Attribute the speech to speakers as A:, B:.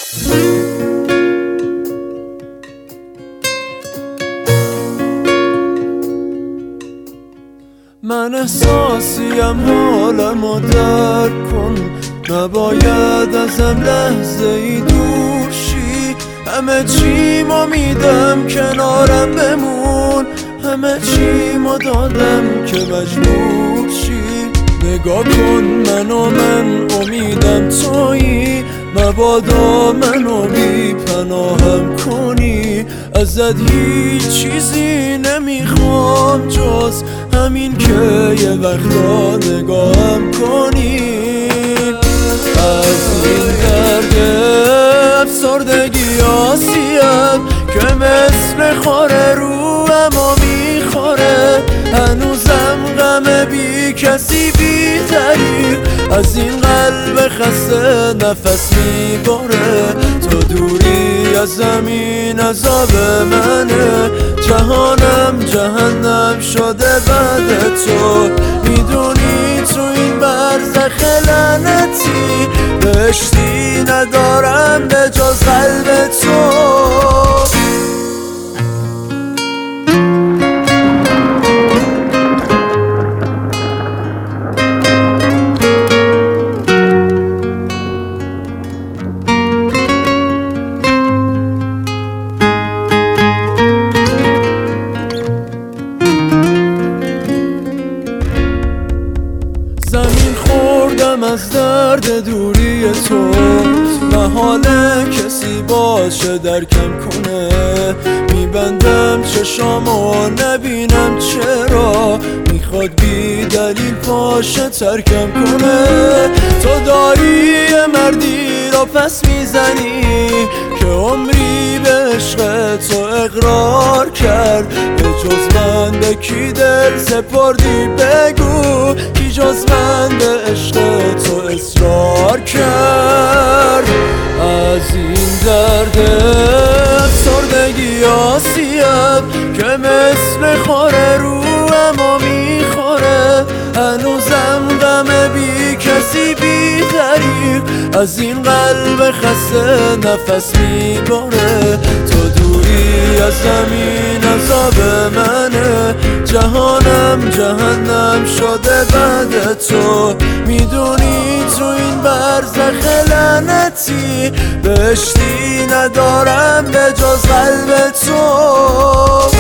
A: من احساسیم حالمو درک کن، نباید ازم لحظه ای دور شی. همه چیمو میدم کنارم بمون، همه چیمو دادم که مجبور شی. نگاه کن من امیدم تویی، مبادا منو بی پناهم کنی. ازت هیچ چیزی نمیخوام جز همین که یه وقتا نگاهم کنی. از این درد افسردگی آسیم که مثل خاره رو اما میخوره، هنوزم غم بی کسی بی تری از این قلب خسته نفس میباره. تو دوری از زمین عذاب منه، جهانم جهنم شده بعد تو. میدونی تو این برزخ لعنتی بهشتی ندارم به جز قلب تو. زمین خوردم از درد دوری تو، محاله کسی باشه درکم کنه. میبندم چشامو نبینم چرا میخواد بی دلیل پاشه ترکم کنه. تو داری مردی رو پس میزنی که عمری به عشق تو اقرار کرد. به جز من به کی دل سپردی بگو، کی جز من به عشق تو اصرار کرد. از این درد افسردگی آسیم که مثل خاره رو اما میخوره، هنوزم غم بی کسی بی دریغ از این قلب خسته نفس میباره. تو دوری از زمین عذاب منه، جهانم جهنم شده بعد تو. میدونی تو این برزخ لعنتی بهشتی ندارم به جز قلب تو.